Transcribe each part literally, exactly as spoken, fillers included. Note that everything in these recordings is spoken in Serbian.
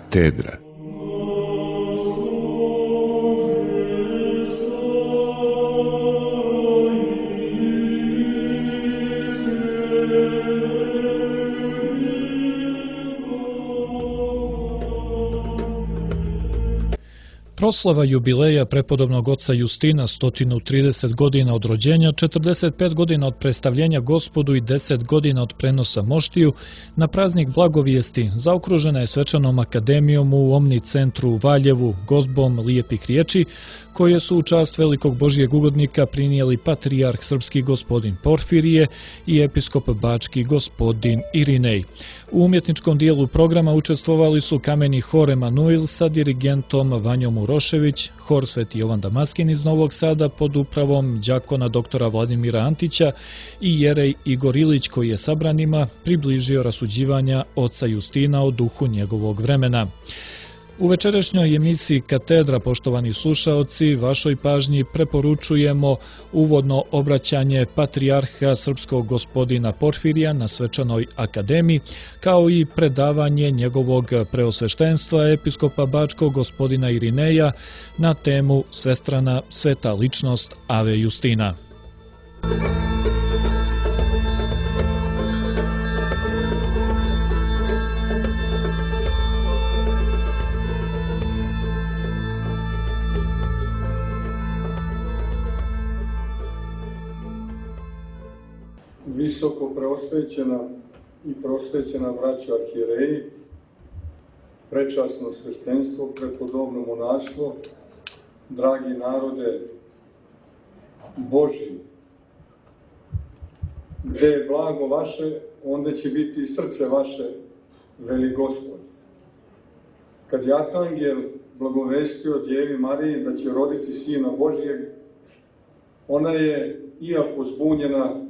Katedra. Proslava jubileja prepodobnog oca Justina, sto trideset godina od rođenja, četrdeset pet godina od predstavljenja Gospodu i deset godina od prenosa moštiju, na praznik Blagovijesti zaokružena je svečanom akademijom u Omni centru u Valjevu, gozbom lijepih riječi, koje su u čast velikog Božijeg ugodnika prinijeli patrijarh srpski gospodin Porfirije i episkop bački gospodin Irinej. U umjetničkom dijelu programa učestvovali su kameni hor Emanuil sa dirigentom Vanjom Urošević, hor Sveti Jovan Damaskin iz Novog Sada pod upravom đakona doktora Vladimira Antića i jerej Igor Ilić, koji je sabranima približio rasuđivanja oca Justina o duhu njegovog vremena. U večerašnjoj emisiji Katedra, poštovani slušaoci, vašoj pažnji preporučujemo uvodno obraćanje patrijarha srpskog gospodina Porfirija na svečanoj akademiji, kao i predavanje njegovog preosveštenstva episkopa bačkog gospodina Irineja na temu Svestrana sveta ličnost Ave Justina. Visoko preosvećena i prosvećena braćo arhijereji, prečasno sveštenstvo, prepodobno monaštvo, dragi narode Božji, gde je blago vaše, onda će biti i srce vaše, veli Gospod. Kad je Arhangel blagovestio Djevi Mariji da će roditi Sina Božjeg, ona je, iako zbunjena,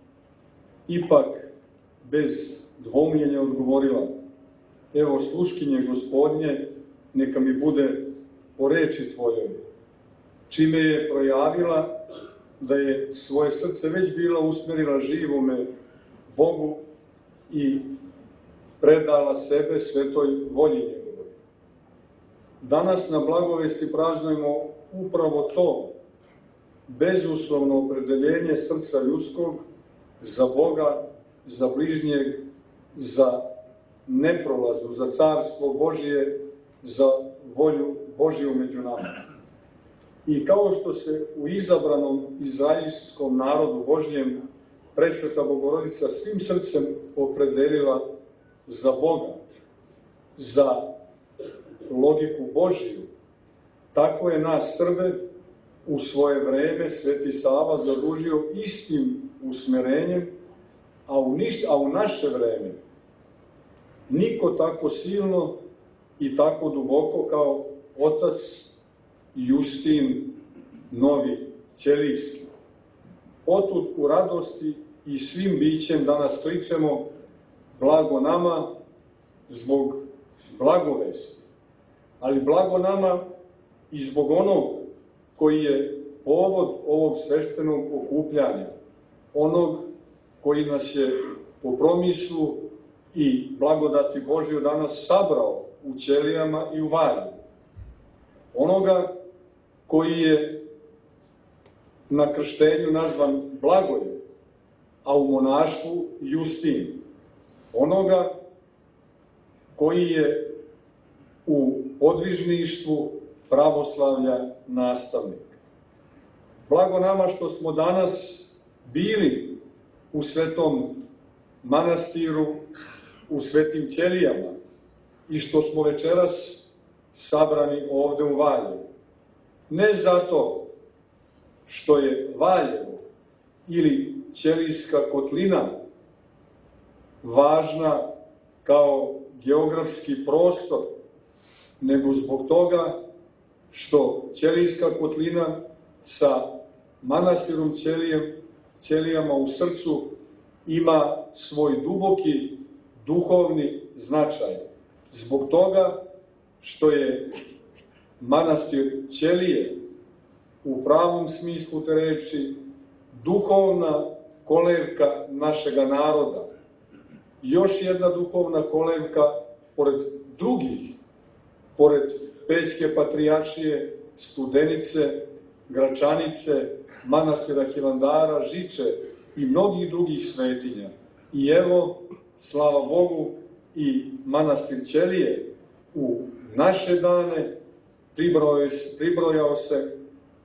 ipak bez dvoumljenja odgovorila: evo sluškinje Gospodnje, neka mi bude po reči tvojoj. Čime je projavila da je svoje srce već bila usmerila živome Bogu i predala sebe svetoj volji njegovoj. Danas na blagovesti praznujemo upravo to, bezuslovno opredeljenje srca ljudskog za Boga, za bližnjeg, za neprolaznu, za carstvo Božije, za volju Božiju među nama. I kao što se u izabranom izraelskom narodu Božijem presveta Bogorodica svim srcem opredelila za Boga, za logiku Božiju, tako je nas Srbe u svoje vreme Sveti Sava zadužio istim usmerenjem, a u, niš, a u naše vreme niko tako silno i tako duboko kao otac Justin Novi Ćelijski. Otud u radosti i svim bićem danas kličemo: blago nama zbog blagovesti, ali blago nama i zbog onog koji je povod ovog sveštenog okupljanja, onog koji nas je po promislu i blagodati Božju danas sabrao u Ćelijama i u Valjevu, onoga koji je na krštenju nazvan Blagoje, a u monaštvu Justin, onoga koji je u podvižništvu pravoslavlja nastavnik. Blago nama što smo danas bili u svetom manastiru, u svetim ćelijama i što smo večeras sabrani ovde u Valjevu. Ne zato što je Valjevo ili Ćelijska kotlina važna kao geografski prostor, nego zbog toga što Ćelijska kotlina sa manastirom Ćelijem, Ćelijama u srcu ima svoj duboki duhovni značaj. Zbog toga što je manastir Ćelije u pravom smislu te reči duhovna kolevka našega naroda. Još jedna duhovna kolevka, pored drugih pored Pećke patrijaršije, Studenice, Gračanice, manastira Hilandara, Žiče i mnogih drugih svetinja. I evo, slava Bogu, i manastir Ćelije u naše dane pribrojao se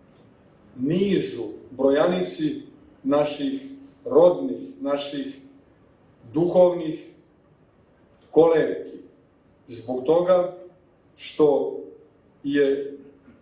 nizu, brojanici naših rodnih, naših duhovnih kolevki. Zbog toga što je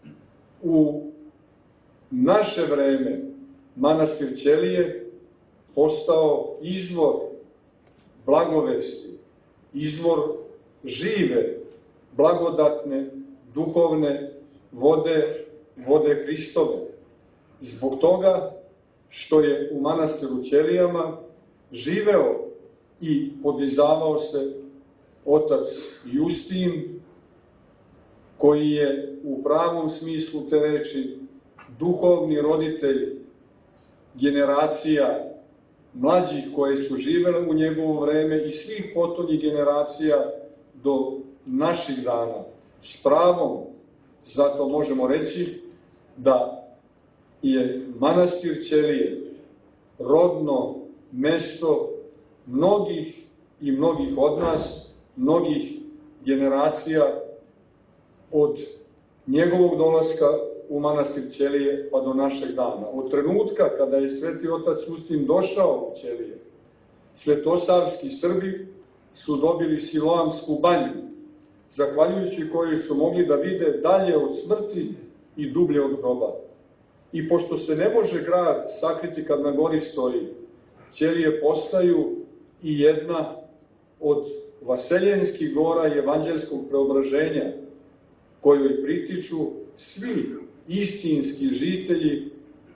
u naše vreme manastir Ćelije postao izvor blagovesti, izvor žive, blagodatne, duhovne vode, vode Hristove. Zbog toga što je u manastiru Ćelijama živeo i podvizavao se otac Justin, koji je u pravom smislu te reči duhovni roditelj generacija mlađih koje su živele u njegovo vreme i svih potonjih generacija do naših dana. S pravom, zato možemo reći da je manastir Ćelije rodno mesto mnogih i mnogih od nas, mnogih generacija od njegovog dolaska u manastir Ćelije pa do našeg dana. Od trenutka kada je sveti otac Justin došao u Ćelije, svetosavski Srbi su dobili Siloamsku banju, zahvaljujući kojoj su mogli da vide dalje od smrti i dublje od groba. I pošto se ne može grad sakriti kad na gori stoji, Ćelije postaju i jedna od vaseljenskih gora i evanđelskog preobraženja, kojoj pritiču svi istinski žitelji,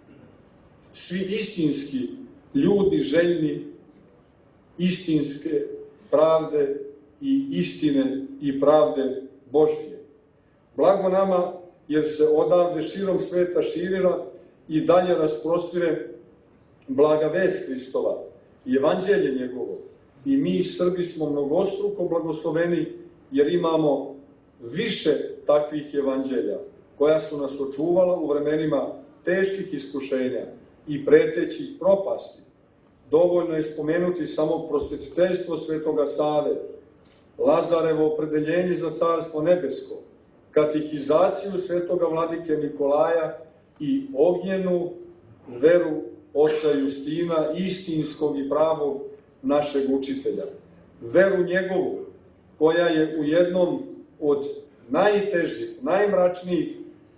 svi istinski ljudi željni istinske pravde i istine i pravde Božije. Blago nama, jer se odavde širom sveta širila i dalje rasprostire blaga vest Hristova i evanđelje njegovo. I mi, Srbi, smo mnogostruko blagosloveni, jer imamo više takvih evanđelja, koja su nas očuvala u vremenima teških iskušenja i pretećih propasti. Dovoljno je spomenuti samo prosvetiteljstvo svetoga Save, Lazarevo opredeljenje za carstvo nebesko, katehizaciju svetoga vladike Nikolaja i ognjenu veru oca Justina, istinskog i pravog našeg učitelja. Veru njegovu, koja je u jednom od najtežih, najmračnijih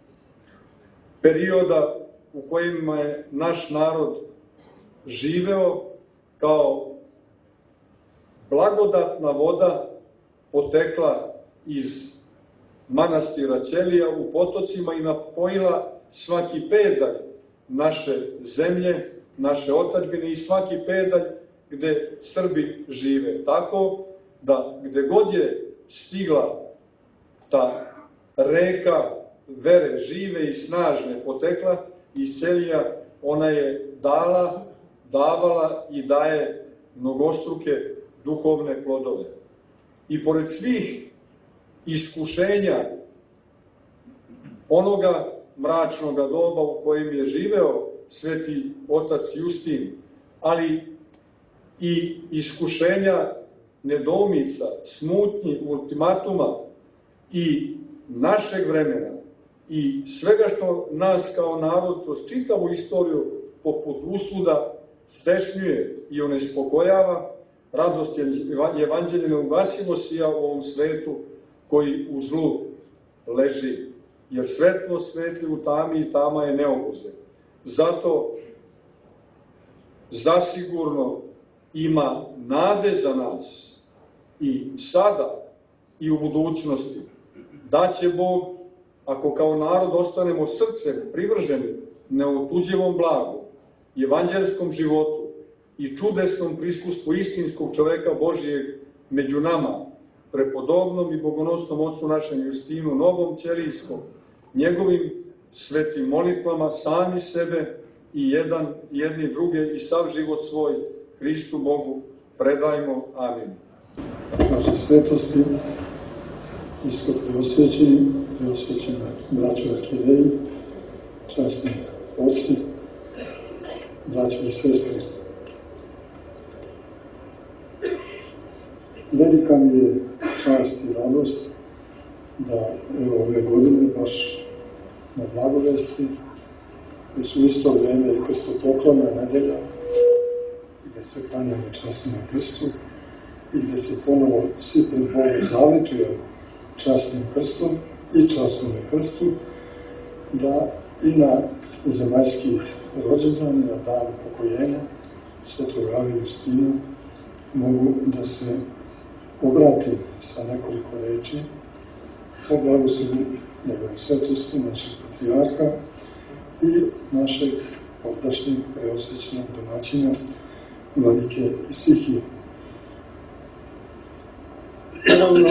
perioda u kojima je naš narod živeo, kao blagodatna voda potekla iz manastira Ćelija u potocima i napojila svaki pedalj naše zemlje, naše otadžbine i svaki pedalj gde Srbi žive. Tako da gde god je stigla ta reka vere žive i snažne potekla iz Ćelija, ona je dala, davala i daje mnogostruke duhovne plodove. I pored svih iskušenja onoga mračnog doba u kojem je živeo sveti otac Justin, ali i iskušenja nedoumica, smutnji, ultimatuma i našeg vremena i svega što nas kao narod kroz čitavu istoriju poput usuda stešnjuje i onespokojava, radost evanđelja neugasivo sija u ovom svetu koji u zlu leži, jer svetlo svetli u tami i tama je neobuze. Zato zasigurno ima nade za nas i sada i u budućnosti, da će Bog, ako kao narod ostanemo srcem privrženi neotuđivom blagu, evanđelskom životu i čudesnom priskustvu istinskog čoveka Božijeg među nama, prepodobnom i bogonosnom ocu našem Justinu, novom Ćelijskom, njegovim svetim molitvama, sami sebe i jedan, jedni druge i sav život svoj Hristu Bogu predajmo. Amin. Vaše svetosti, Nisko preosvećeni, preosvećeni braćo arhijereji, časni oci, braćo i sestre. Velika mi je čast i radost da evo ove godine baš na Blagovesti, gdje su isto vreme i krstopoklona nedelja, gdje se klanjamo časno na krstu i gdje se ponovo svi pred Bogom zavetujemo časnim krstom i časnom na krstu, da i na zemaljski rođendan, na dan upokojenja Svetog Ave Justina mogu da se obratim sa nekoliko reči o blagoslovu njegove svetosti, našeg patrijarha i našeg ovdašnjeg preosvećenog domaćina vladike Isihije. Naravno,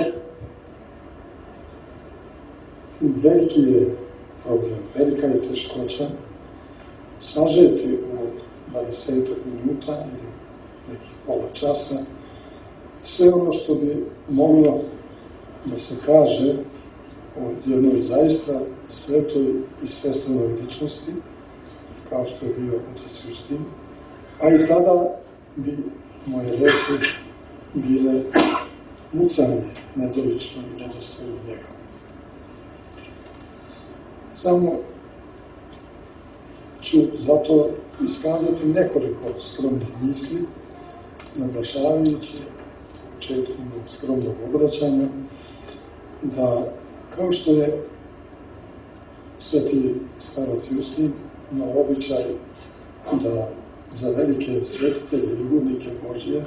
veliki je problem, velika je teškoća sažeti u dvadesetak minuta ili nekih pola časa sve ono što bi moglo da se kaže o jednoj zaista svetoj i svestvenoj ličnosti, kao što je bio otac Justin, a i tada bi moje reči bile mucanje nedolično i nedostojno njega. Samo ću zato iskazati nekoliko skromnih misli, naglašavajući u početku skromnog obraćanja, da kao što je sveti starac Justin imao običaj da za velike svetitelje i ugodnike Božje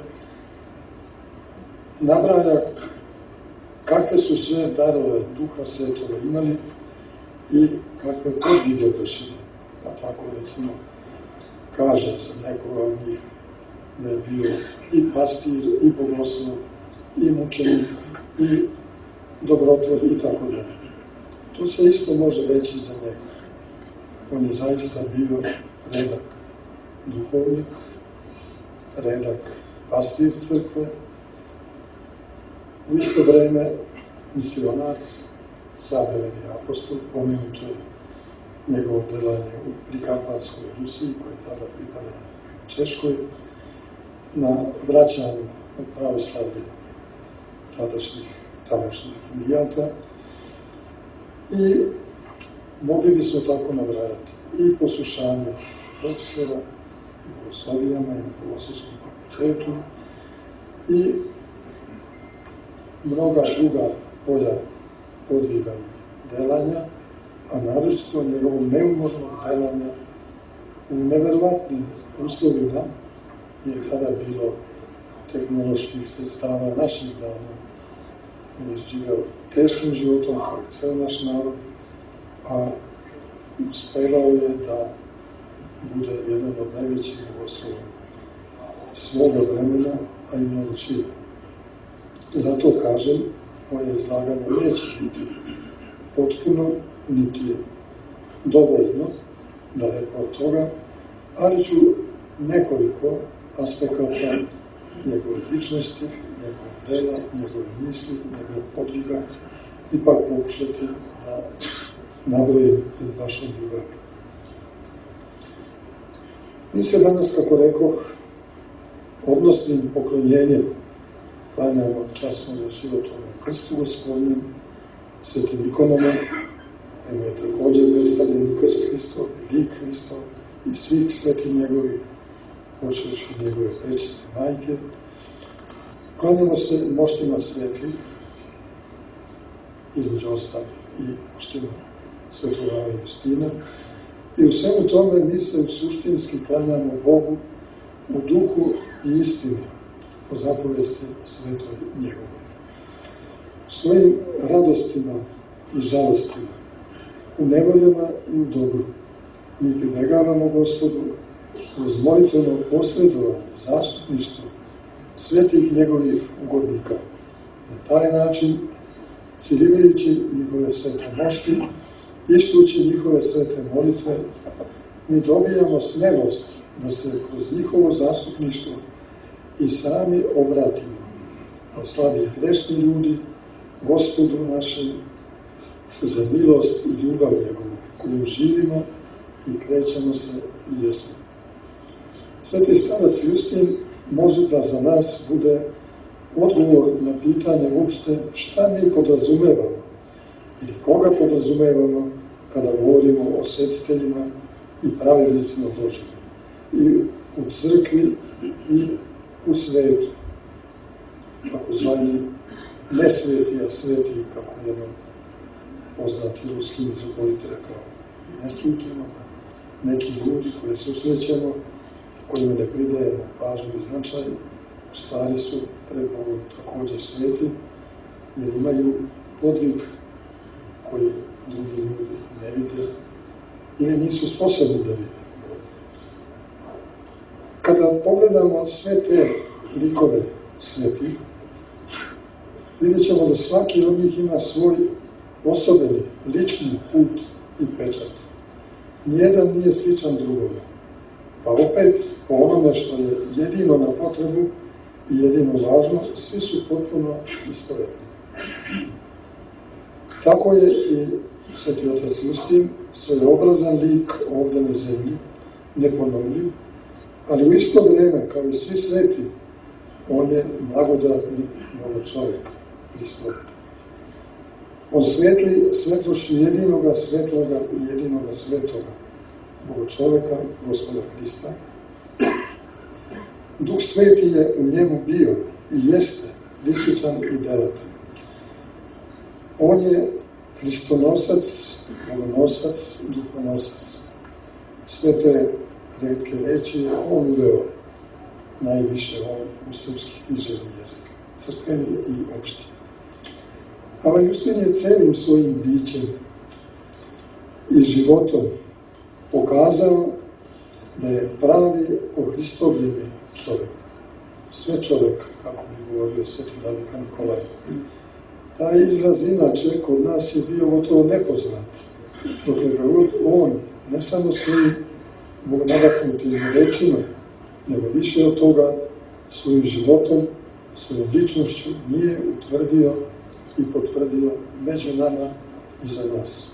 nabraja kakve su sve darove Duha Svetoga imali i kakve podvige vršili. Pa tako recimo kaže za nekoga od njih da je bio i pastir, i bogoslov, i mučenik, i dobrotvor i tako dalje. To se isto može reći za njega. On je zaista bio redak duhovnik, redak pastir crkve, u isto vreme misionar, savremeni apostol, pomenuto je njegovo delanje u Prikarpatskoj Rusiji, koja je tada pripadala Češkoj, na vraćanju u pravoslavlje tadašnjih tamošnjih unijata i mogli bismo tako nabrajati i poslušanje profesora u bogoslovijama i na Bogoslovskom fakultetu i mnoga druga polja podviga i delanja, a naročito njegovog neumornog delanja u neverovatnim uslovima je tada bilo tehnoloških sredstava naših dana. On je živeo teškim životom kao i ceo naš narod, a uspevao je da bude jedan od najvećih bogoslova svoga vremena, a i mnogo šire. Zato kažem, moje izlaganje neće biti potpuno, niti dovoljno, daleko od toga, ali ću nekoliko aspekata njegove ličnosti, njegovog dela, njegove misli, njegovog podviga, ipak pokušati da nabrojim pred vašom ljubavlju. Mi se danas, kako rekoh, odnosnim poklonjenjem klanjamo časnom životvornom krstu Gospodnjem, svetim ikonama, kojima je također predstavljen krst Hristov i lik Hristov i svih svetih njegovih, počeši od njegove prečiste majke. Klanjamo se moštima svetih, između ostalih i moštima Svetog Ave Justina, i u svemu tome mi se suštinski klanjamo Bogu u duhu i istini, po zapovesti svetoj njegovoj. U svojim radostima i žalostima, u nevoljama i u dobru, mi pribegavamo Gospodu uz molitveno posredovanje, zastupništvo svetih njegovih ugodnika. Na taj način, ciljivajući njihove svete mošti, ištući njihove svete molitve, mi dobijamo smelost da se kroz njihovo zastupništvo i sami obratimo kao slabi i grešni ljudi Gospodu našem za milost i ljubav njegovu, kojom živimo i krećemo se i jesmo. Sveti starac Justin može da za nas bude odgovor na pitanje uopšte šta mi podrazumevamo ili koga podrazumevamo kada govorimo o svetiteljima i pravednicima Božjim i u crkvi i u svetu, tako zvani ne sveti, a sveti, kako jedan poznati ruski mitropolit rekao, ne svitimo, neki ljudi koje susrećemo, kojima ne pridajemo pažnju i značaj, u stvari su pred Bogom također sveti, jer imaju podvig koji drugi ljudi ne vide ili nisu sposobni da vide. Kada pogledamo sve te likove svetih, vidjet ćemo da svaki od njih ima svoj osobeni, lični put i pečat. Nijedan nije sličan drugome. Pa opet, po onome što je jedino na potrebu i jedino važno, svi su potpuno istovjetni. Tako je i sveti otac Justin, svojeobrazan lik ovdje na zemlji, neponovljiv, ali u isto vrijeme, kao i svi sveti, on je blagodatni Bogo čovjek, Hristov. On svetli svetlošću jedinoga svetloga i jedinoga svetoga, Bogo čovjeka, Gospoda Hrista. Duh sveti je u njemu bio i jeste prisutan i delatan. On je Hristonosac, Bogonosac, Duhonosac. Sve te retke reči je on uveo najviše on u srpski književni jezik, crkveni i opšti. Ava Justin je celim svojim bićem i životom pokazao da je pravi ohristovljeni čovjek. Sve čovjek, kako bi govorio sveti vladika Nikolaj. Taj izraz inače kod nas je bio gotovo nepoznat, dokle ga on ne samo svojim bogonadahnutim rečima, nego više od toga svojim životom, svojom ličnošću nije utvrdio i potvrdio među nama i za nas.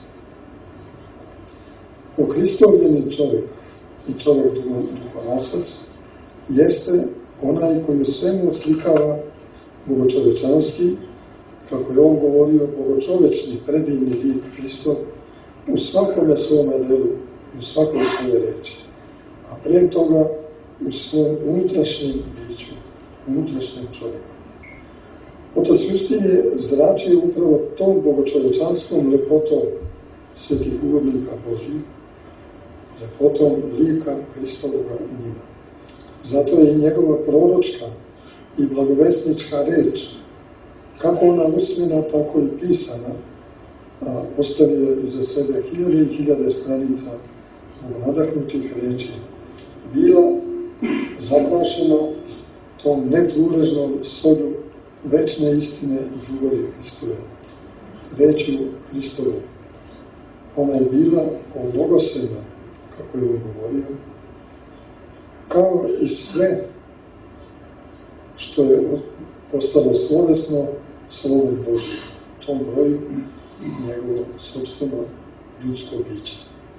Ohristovljeni čovjek i čovjek duhonosac jeste onaj koji u svemu odslikava bogočovečanski, kako je on govorio, bogočovečni predivni lik Hristov u svakome svome delu i u svakoj svoje reči, a prije toga u svom unutrašnjem biću, unutrašnjem čovjeku. Otac Justin je zračio upravo tom bogočovečanskom lepotom svetih ugodnika Božjih, lepotom lika Hristovoga u njima. Zato je i njegova proročka i blagovesnička reč, kako ona usmena, tako i pisana, a ostavio iza sebe hiljade i hiljade stranica nadaknutih reči, bila zakvašena tom netruležnom solju večne istine i ljubavi Hristove, rečju Hristove. Ona je bila ovlogosena, kako je on govorio, kao i sve što je postalo slovesno slovom Božjim, tom broju njegovo sopstveno ljudsko biće.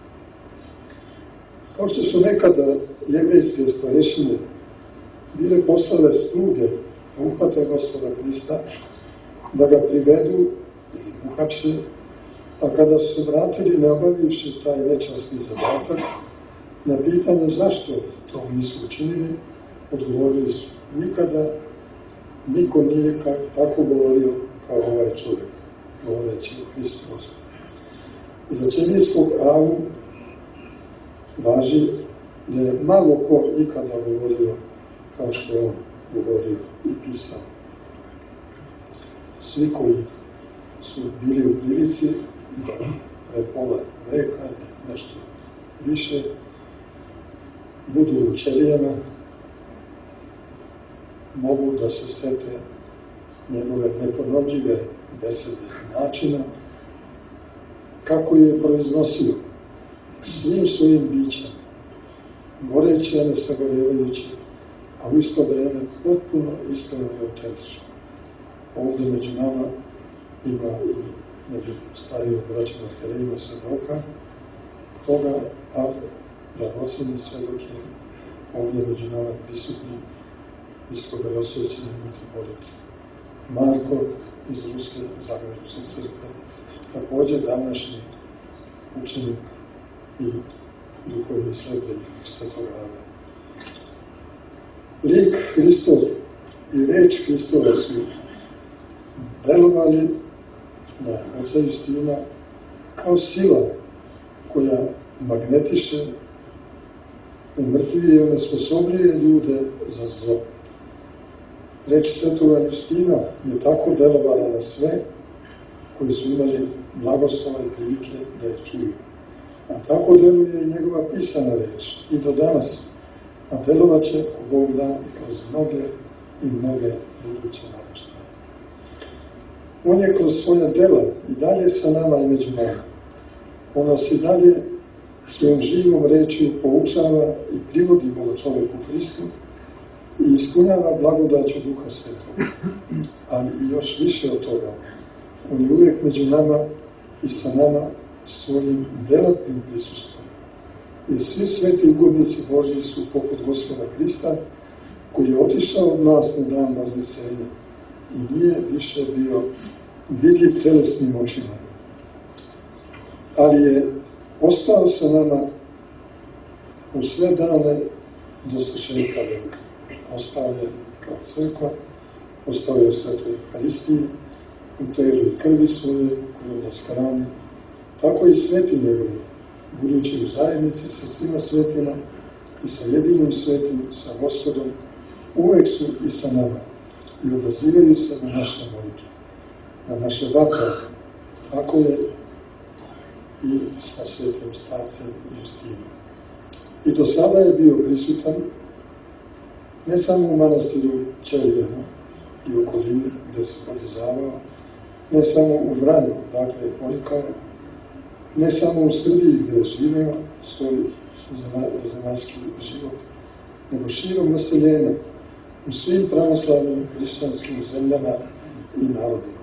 Kao što su nekada jevrejske starešine bile poslale sluge da uhvate Gospoda Hrista, da ga privedu ili uhapse, a kada su se vratili ne obavivši taj nečasni zadatak, na pitanje zašto to nisu učinili, odgovorili su: nikada niko nije tako govorio kao ovaj čovjek, govoreći o Hristu Gospodu. Za Ćelijskog Avu važi da je malo ko ikada govorio kao što je on govorio i pisao. Svi koji su bili u prilici da pre pola veka ili nešto više budu u Ćelijama, mogu da se sete njegove neponovljive besede i načina kako je proiznosio svim svojim bićem, goreći, a ne sagorevajući, a u isto vreme potpuno iskreno i autentično. Ovdje među nama ima i među starijom braćom arhijerejima svedoka toga, a dragoceni svedok je ovdje među nama prisutni visokoberosvećeni mitropolit Marko iz Ruske Zagrebačke crkve, također današnji učenik i duhovni sledbenik Svetog Ave. Lik Hristov i reč Hristova su delovali na oca Justina kao sila koja magnetiše, umrtvuje i onesposobljuje ljude za zlo. Reč Svetoga Justina je tako delovala na sve koji su imali blagoslova i prilike da je čuju. A tako deluje i njegova pisana reč i do danas, a delovat će, ako Bog da, i kroz mnoge i mnoge buduće naraštaje. On je kroz svoja dela i dalje sa nama i među nama. On nas i dalje svojom živom rečju poučava i privodi Boga čoveku Hristu i ispunjava blagodaću Duha Svetog. Ali i još više od toga, on je uvijek među nama i sa nama svojim delatnim prisustvom. Jer svi sveti ugodnici Božji su poput Gospoda Hrista, koji je otišao od nas na dan Vaznesenja i nije više bio vidljiv telesnim očima. Ali je ostao sa nama u sve dane do svršetka veka. Ostao je kao crkva, ostao je u Svetoj Euharistiji, u telu i krvi svoje koju nas hrani, tako i sveti njegovi, budući u zajednici sa svima svetima i sa jedinim svetim, sa Gospodom, uvek su i sa nama i odazivaju se na naše molitve, na naše vapove. Tako je i sa svetim starcem Justinom. I do sada je bio prisutan ne samo u manastiru Ćelijana i okolini gde se podizavao, ne samo u Vranju, dakle je ponikao, ne samo u Srbiji gde je živeo svoj zemaljski život, nego širom naseljena u svim pravoslavnim hrišćanskim zemljama i narodima.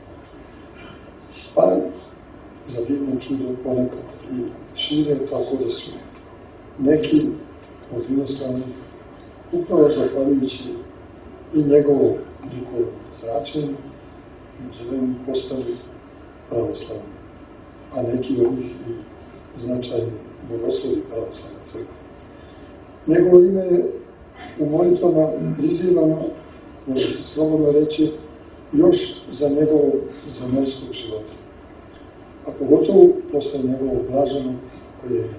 Pa za divno čudo ponekad i šire, tako da su neki od inostranih upravo zahvaljujući i njegovom duhovnom zračenju međutim postali pravoslavni, a neki od njih i značajni bogoslovi pravoslavne crkve. Njegovo ime je u molitvama prizivano, može se slobodno reći, još za njegovog zemaljskog života, a pogotovo posle njegovog blaženog pojenja.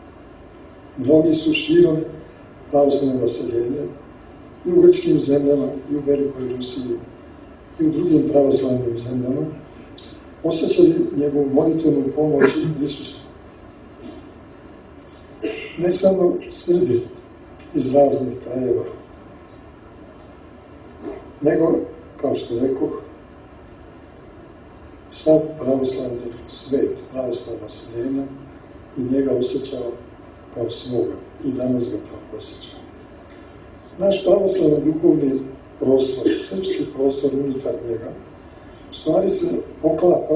Mnogi su širom pravoslavne naseljenja i u grčkim zemljama, i u Velikoj Rusiji, i u drugim pravoslavnim zemljama osjećali njegovu molitvenu pomoć i prisustvo. Ne samo Srbi iz raznih krajeva, nego, kao što rekoh, sav pravoslavni svet, pravoslavna sredina i njega osjećao kao svoga i danas ga tako osjećao. Naš pravoslavni duhovni prostor, srpski prostor unutar njega, u stvari se poklapa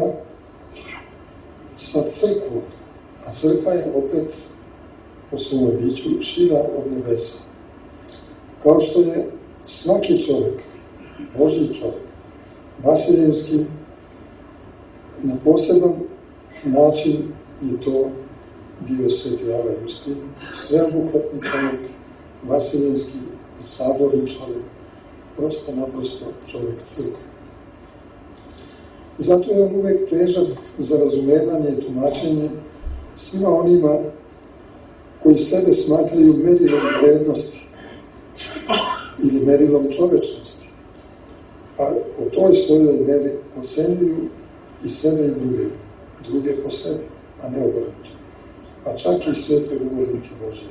sa crkvom, a crkva je opet po svojom biću šira od nebesa. Kao što je svaki čovjek, Božji čovjek, vaseljenski, na poseban način je to bio sveti Ava Justin, sveobuhvatni čovjek, vaseljenski, saborni čovjek, prosto naprosto čovjek crkve. Zato je on uvek težak za razumevanje i tumačenje svima onima koji sebe smatraju merilom vrednosti ili merilom čovečnosti, a po toj svojoj meri ocenjuju i sebe i druge, druge po sebi, a ne obrnuto, pa čak i svete ugodnike Božje.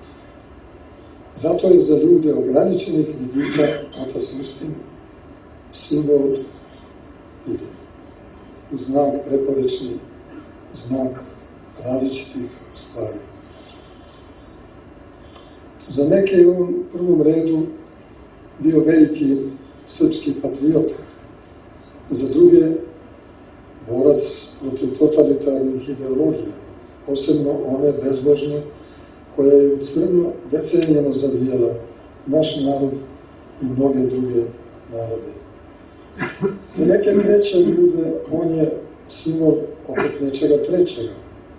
Zato je za ljude ograničenih vidika otac Justin simbol ili znak preporečni, znak različitih stvari. Za neke je on u prvom redu bio veliki srpski patriota, za druge borac protiv totalitarnih ideologija, posebno one bezbožne, koja je u crno decenijama zavijela naš narod i mnoge druge narode. Za neke treće ljude on je simbol opet nečega trećega.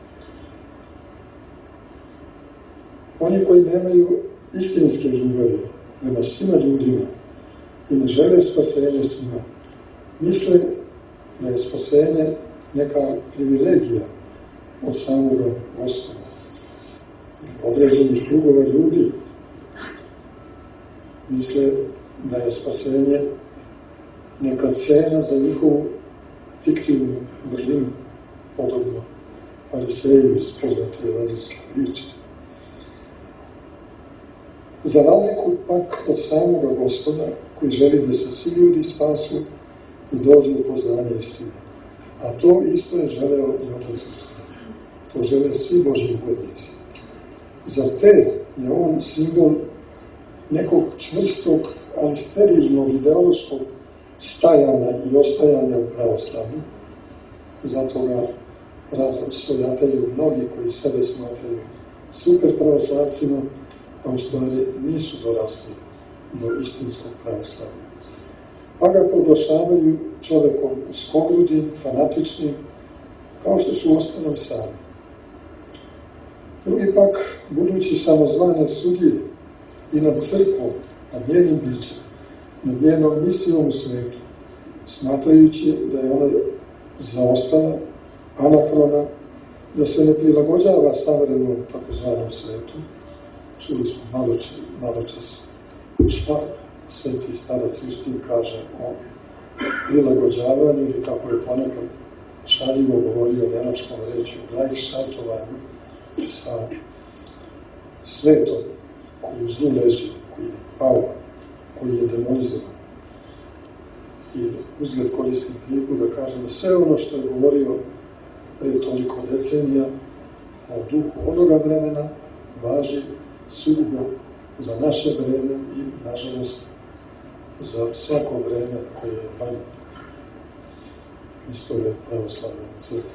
Oni koji nemaju istinske ljubavi prema svima ljudima i ne žele spasenje svima, misle da je spasenje neka privilegija od samoga Gospoda ili određenih krugova ljudi. Misle da je spasenje neka cena za njihovu fiktivnu vrlinu, podobno fariseju iz poznate evanđelske priče. Za razliku pak od samoga Gospoda, koji želi da se svi ljudi spasu i dođu u poznanje istine. A to isto je želeo i Otac Uskrsli. To žele svi Božji ugodnici. Za te je on simbol nekog čvrstog, ali sterilnog ideološkog stajanja i ostajanja u pravoslavlju. Zato ga rado svojataju mnogi koji sebe smatraju super pravoslavcima, a u stvari nisu dorasli do istinskog pravoslavlja. Pa ga proglašavaju čovekom skogrudim, fanatičnim, kao što su ostalom sami. Drugi pak, budući samozvane sudije i nad crkvom, nad njenim bićem, nad njenom misijom u svetu, smatrajući da je ona zaostala, anahrona, da se ne prilagođava savremenom takozvanom svetu. Čuli smo malo, malo čas šta sveti starac Justin kaže o prilagođavanju ili kako je ponekad šaljivo govorio o nemačkom rečju Gleichschaltovanju sa svetom koji u zlu leži, koji je pao, koji je demonizovan. I uzgled koristim knjigu da kažem da sve ono što je govorio pre toliko decenija o duhu onoga vremena važi sudno za naše vreme i, nažalost, za svako vreme koje je van istorije pravoslavne crkve.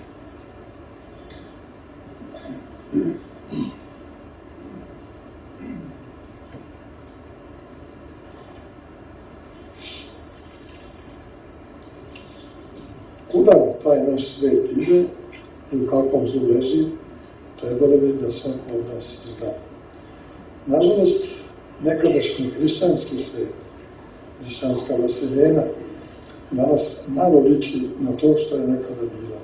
Kuda taj naš svet ide i u kakvom zlu leži, trebalo bi da svako od nas zna. Nažalost, nekadašnji hrišćanski svet, hrišćanska vaseljena, danas malo liči na to što je nekada bila.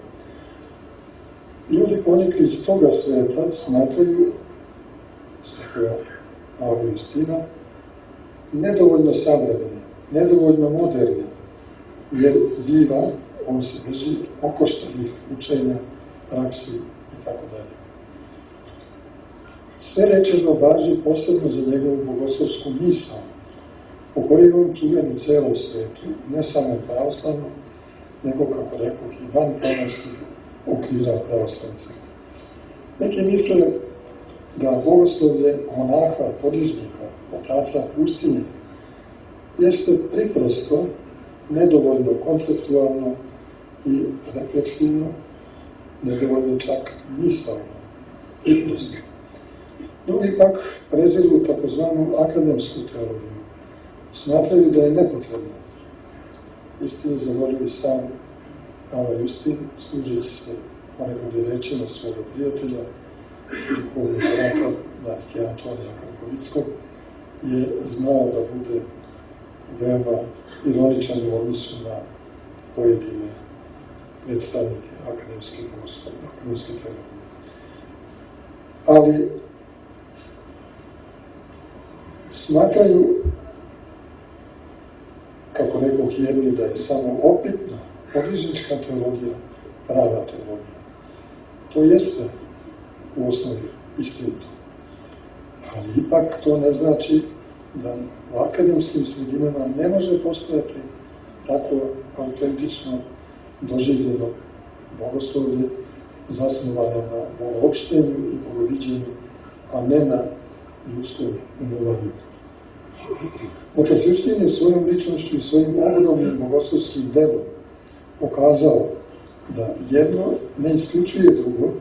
Ljudi ponikli iz toga sveta smatraju, svetova Ava Justina, nedovoljno savremeni, nedovoljno moderni, jer biva, on se drži okoštalih učenja, praksi i tako dalje. Sve rečeno važi posebno za njegovu bogoslovsku misao, po kojoj je on čuven u celom svetu, ne samo pravoslavno, nego, kako rekao, i van kanonskih okvira pravoslavne crkve. Neki misle da bogoslovlje monaha, podižnika, otaca pustinje, jeste priprosto, nedovoljno konceptualno i refleksivno, nedovoljno čak misalno, priprosto. Drugi pak preziru takozvanu akademsku teoriju. Smatraju da je nepotrebno. Istini za volju i sam Ava Justin, služi se ponekad i rečima svoga prijatelja, duhovnog brata, vladike Antonija Karpovickog, je znao da bude veoma ironičan u odnosu na pojedine predstavnike akademske bogoslovlje, akademske teorije. Ali smatraju, kako rekoh jedni, da je samo opitna podvižnička teologija prava teologija. To jeste u osnovi istinito. Ali ipak to ne znači da u akademskim sredinama ne može postojati tako autentično doživljeno bogoslovlje zasnovano na bogoopštenju i bogoviđenju, a ne na ljudskom umovanju. Otac Justin je svojom ličnošću i svojim ogromnim bogoslovskim delom pokazao da jedno ne isključuje drugo,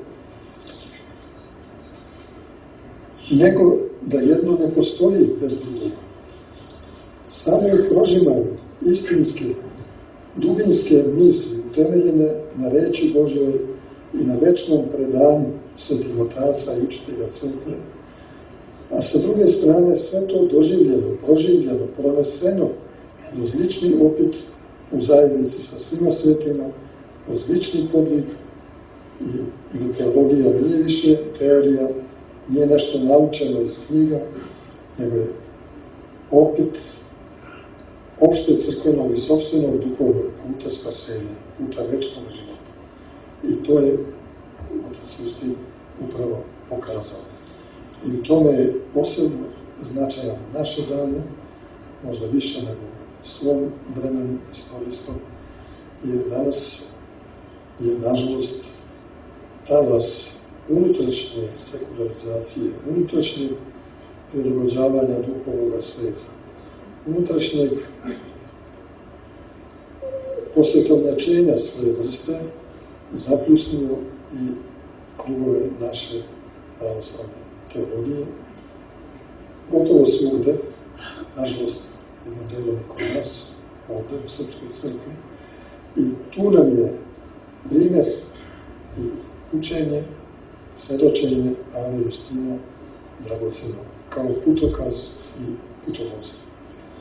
nego da jedno ne postoji bez drugog. Samo u prožimanju istinske, dubinske misli utemeljene na reči Božjoj i na večnom predanju svetih otaca i učitelja crkve, a sa druge strane sve to doživljeno, proživljeno, proneseno kroz lični opit u zajednici sa svima svetima, kroz lični podvig i teologija nije više teorija, nije nešto naučeno iz knjiga, nego je opit opšte crkvenog i sopstvenog duhovnog puta spasenja, puta večnog života. I to je otac Justin upravo pokazao. I u tome je posebno značajan naše dane, možda više nego u svom vremenu istorijskom, jer danas je, nažalost, talas unutrašnje sekularizacije, unutrašnjeg prilagođavanja duhovnog sveta, unutrašnjeg posvetovnjačenja svoje vrste zapljusnuo i krugove naše pravoslavne teologije. Gotovo svugde, nažalost, jednom delom i kod nas, ovde u Srpskoj crkvi. I tu nam je primer i učenje, svedočenje Ave Justina dragoceno, kao putokaz i putovodstvo.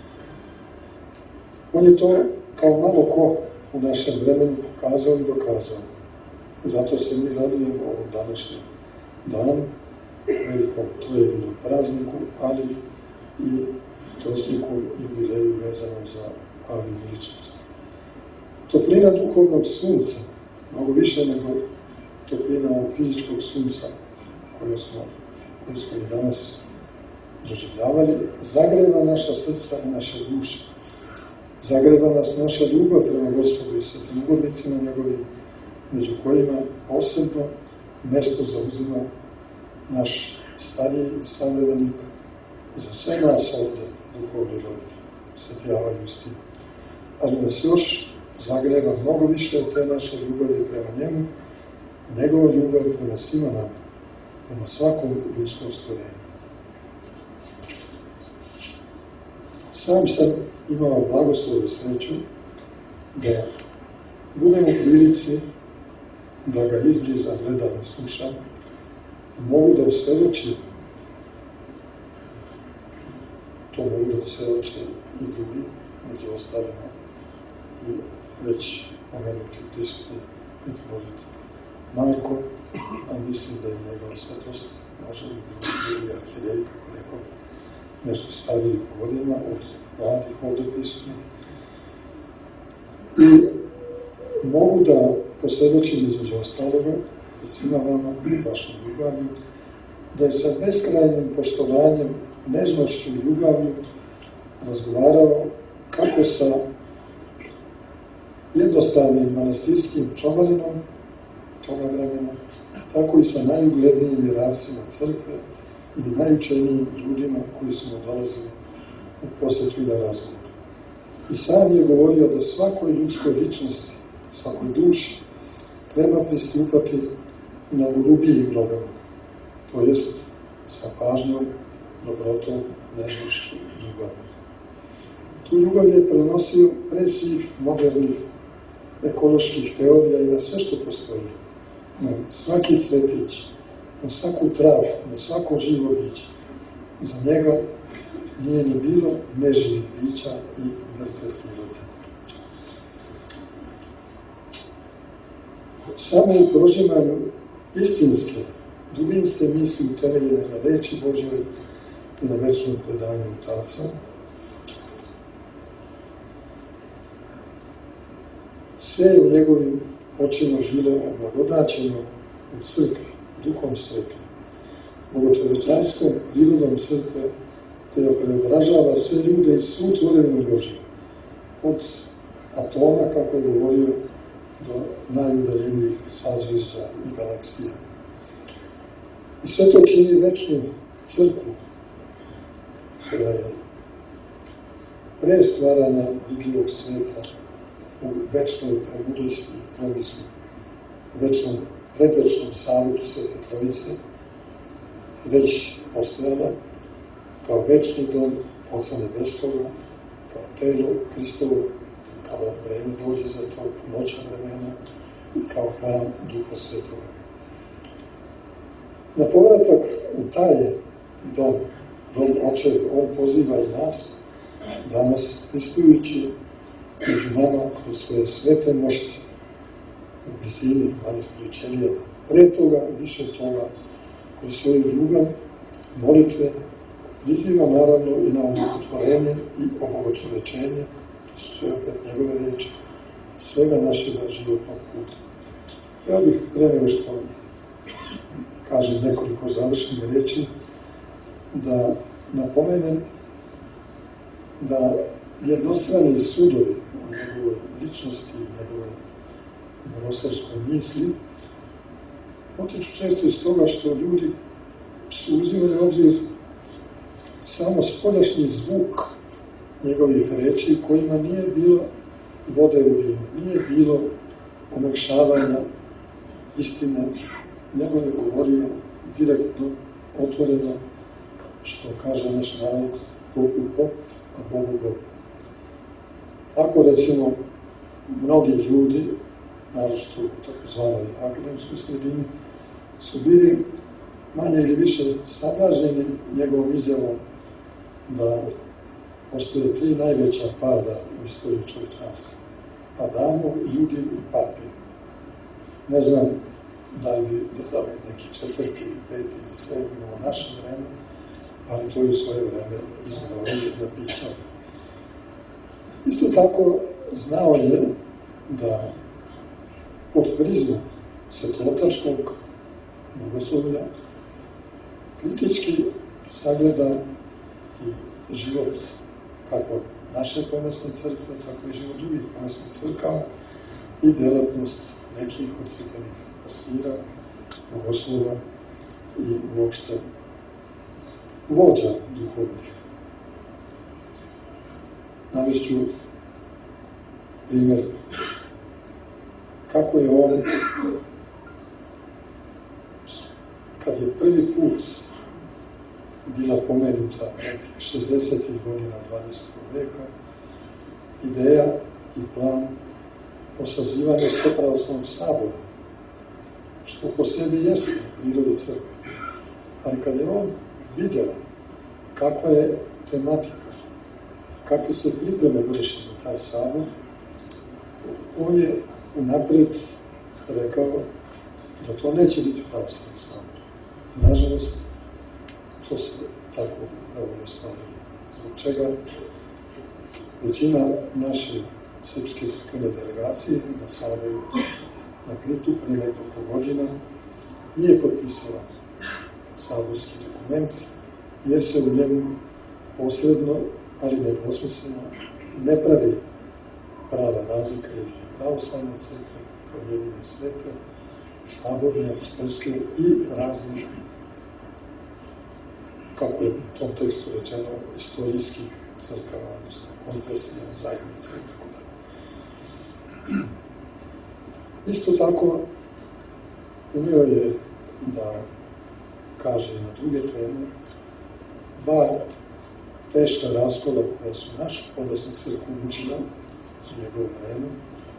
On je to kao malo ko u našem vremenu pokazao i dokazao. Zato se mi radujemo ovom današnjem danu, velikom trojedinom prazniku, ali i trostrukom jubileju vezanom za Avinu ličnost. Toplina duhovnog sunca, mnogo više nego toplina ovog fizičkog sunca koju smo, koju smo i danas doživljavali, zagreva naša srca i naše duše. Zagreva nas naša ljubav prema Gospodu i svetim ugodnicima njegovim, među kojima posebno mesto zauzima naš stariji savremenik za sve nas ovde, duhovni roditelj, sveti Ava Justin. Ali nas još zagreva mnogo više od te naše ljubavi prema njemu, njegova ljubav prema svima nama, prema svakom ljudskom stvorenju. Sam sam imao blagoslov i sreću da budem u prilici da ga izbliza gledam i slušam i mogu da osvedočim, to mogu da osvedoče i drugi, među ostalima, i već pomenuti prisutni mitropolit Marko, a mislim da i njegova svetost, može i drugi arhijerej, kako rekao, nešto stariji po godinama od mladih ovde prisutnih. I mogu da posvedočim između ostaloga, pred svima vama, vašom ljubavlju, da je sa beskrajnim poštovanjem, nežnošću i ljubavlju razgovarao kako sa jednostavnim manastirskim čobaninom toga vremena, tako i sa najuglednijim vjeracima crkve ili najučenijim ljudima koji su mu dolazili u posjetu i na razgovor. I sam je govorio da svakoj ljudskoj ličnosti, svakoj duši, treba pristupati na golubijim nogama, to jest sa pažnjom, dobrotom, nežnošću i ljubavlju. Tu ljubav je prenosio pre svih modernih ekoloških teorija i na sve što postoji, na svaki cvetić, na svaku travku, na svako živo biće. Za njega nije ni bilo neživih bića i mrtve prirode. Samo u prožimanju istinske, dubinske misli utemeljene na reči Božjoj i na večnom predanju Otaca, sve je u njegovim očima bilo oblagodaćeno u crkvi, duhom svetim, bogočovečarskom prirodom crkve, koja preobražava sve ljude i svu tvorevinu Božju, od atoma, kako je govorio, do najudaljenijih sazvježđa i galaksija. I sve to čini večnu crkvu, koja je pre stvaranja vidljivog sveta u večnoj prebudnosti i promislu večnom, predvečnom savjetu Svete Trojice već postojala kao večni dom Oca Nebeskoga, kao telo Hristovo, kada vreme dođe za to, punoća vremena, i kao hram Duha Svetoga. Na povratak u taj dom, dom Očev, on poziva i nas, danas pristujući među nama kroz svoje svete mošti, u blizini manastiru Ćelijeva. Pre toga i više toga, kroz svoju ljubav, molitve, priziva naravno i na umotvorenje i obogočovečenje, to su sve opet njegove reči, svega našega životnog puta. Ja bih pre nego što kažem nekoliko završnih reči, da napomenem da jednostrani sudovi o njegovoj ličnosti i njegovoj bogoslovskoj misli potiču često iz toga što ljudi su uzimali obzir samo spoljašnji zvuk njegovih reči kojima nije bilo vode u vinu, nije bilo omekšavanja istine, nego je govorio direktno, otvoreno, što kaže naš narod, Bogu Bog, a Bogu Bog. Tako, recimo, mnogi ljudi, naročito u takozvanoj akademskoj sredini, su bili manje ili više sablažnjeni njegovom izjavom da postoje tri najveća pada u istoriji čovječanstva. Adamo, Judin i Papin. Ne znam da li bi dodali neki četvrti, peti ili sedmi u našem vreme, ali to je u svoje vreme izgovorio i napisao. Isto tako znao je da pod prizmom svetootačkog bogoslovlja kritički sagleda i život kako naše pomesne crkve, tako i život drugih pomesnih crkava i delatnost nekih od crkvenih pastira, bogoslova i uopšte vođa duhovnih. Navešću primjer kako je on, kad je prvi put bila pomenuta nekih šezdesetih godina dvadesetog veka, ideja i plan o sazivanju Svepravoslavnog sabora, što po sebi jeste u prirodi crkve. Ali kad je on video kakva je tematika, kakve se pripreme vrši za taj sabor, on je unapred rekao da to neće biti pravoslavni sabor. I nažalost, to se tako upravo i ostvarilo. Zbog čega većina naše srpske crkvene delegacije na saboru na Kritu prije nekoliko godina nije potpisala saborski dokument, jer se u njemu posredno, ali nedvosmisleno, ne pravi prava razlika između pravoslavne crkve kao jedine svete, saborne, apostolske i razne, kako je u tom tekstu rečeno, istorijskih crkava, odnosno konfesija, zajednica i tako dalje. Isto tako, umeo je da kaže i na druge teme, dva teška raskola koja su našu pomesnu crkvu učila u njegovo vreme.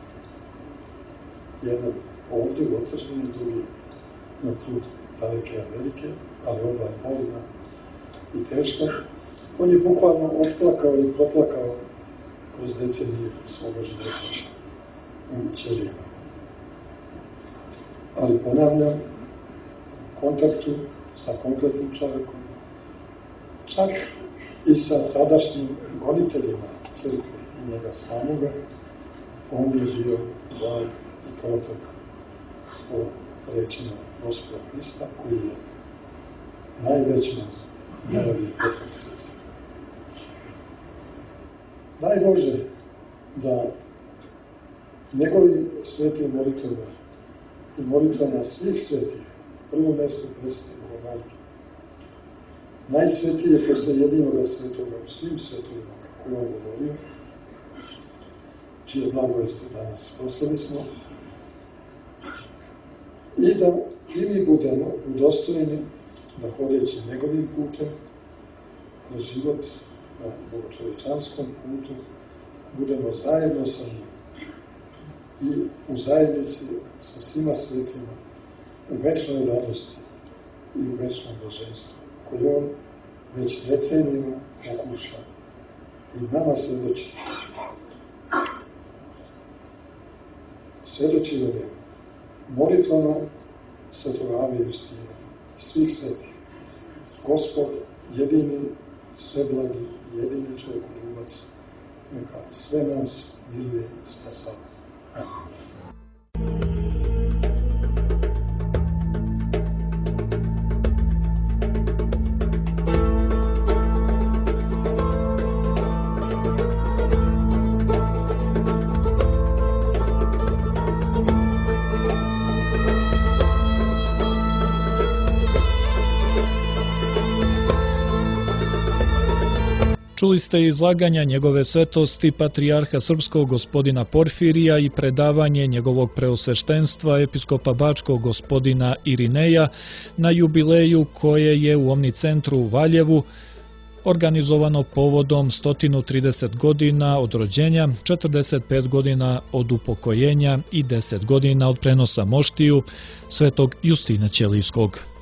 Jedan ovdje u otadžbini, drugi na tlu daleke Amerike, ali oba bolna i teška. On je bukvalno otplakao i proplakao kroz decenije svoga života u Ćelijama. Ali ponavljam, u kontaktu sa konkretnim čovjekom, čak i sa tadašnjim goniteljima crkve i njega samoga, on je bio blag i krotak o rečima Gospoda Hrista, koji je najveća najavi krotak srca. Daj Bože da njegovim svetim molitvama i molitvama svih svetih, na prvom mjestu Presne Bogomajke, najsvetije posle jedinoga svetoga u svim svetovima, kako je on govorio, čije blagovesti danas proslavili smo, i da i mi budemo udostojeni da hodeći njegovim putem, kroz život na bogočovečanskom putu, budemo zajedno sa njim i u zajednici sa svima svetima, u večnoj radosti i u večnom blaženstvu, koje on već decenijima pokuša i nama svedoči. Svedoči o njemu molitvama Svetog Ave Justina i svih svetih. Gospod, jedini, sveblagi i jedini čovjekoljubac, neka sve nas miluje i spasava. Amen. Čuli ste izlaganja njegove svetosti patrijarha srpskog gospodina Porfirija i predavanje njegovog preosveštenstva episkopa bačkog gospodina Irineja na jubileju koje je u Omni centru u Valjevu organizovano povodom sto trideset godina od rođenja, četrdeset pet godina od upokojenja i deset godina od prenosa moštiju svetog Justina Ćelijskog.